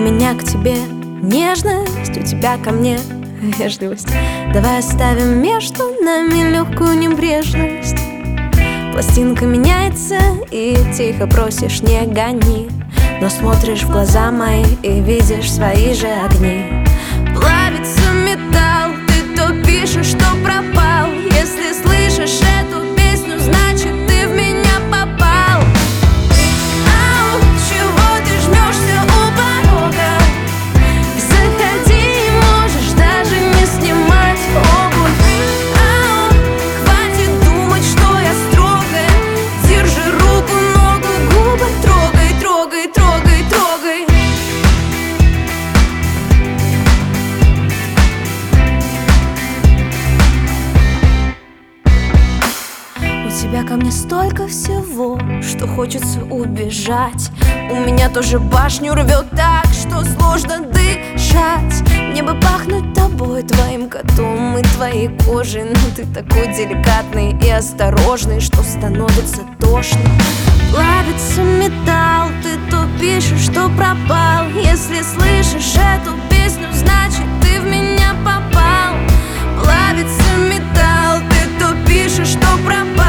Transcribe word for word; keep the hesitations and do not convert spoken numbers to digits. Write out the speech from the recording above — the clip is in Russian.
меня к тебе нежность, у тебя ко мне вежливость. Давай оставим между нами легкую небрежность. Пластинка меняется, и тихо просишь не гони, но смотришь в глаза мои и видишь свои же огни. Плавится металл, ты то пишешь, что пропал. Если слышишь эту песню, значит ты в меня попал. Ау, чего ты жмешься у порога? Заходи, можешь даже не снимать обувь. Ау, хватит думать, что я строгая. Держи руку, ногу, губы, трогай, трогай, трогай, трогай. У тебя ко мне столько всего, что хочется убежать. У меня тоже башню рвет так, что сложно дышать. Мне бы пахнуть тобой, твоим котом и твоей кожей, но ты такой деликатный и осторожный, что становится тошно. Плавится металл, ты то пишешь, что пропал. Если слышишь эту песню, значит ты в меня попал. Плавится металл, ты то пишешь, что пропал.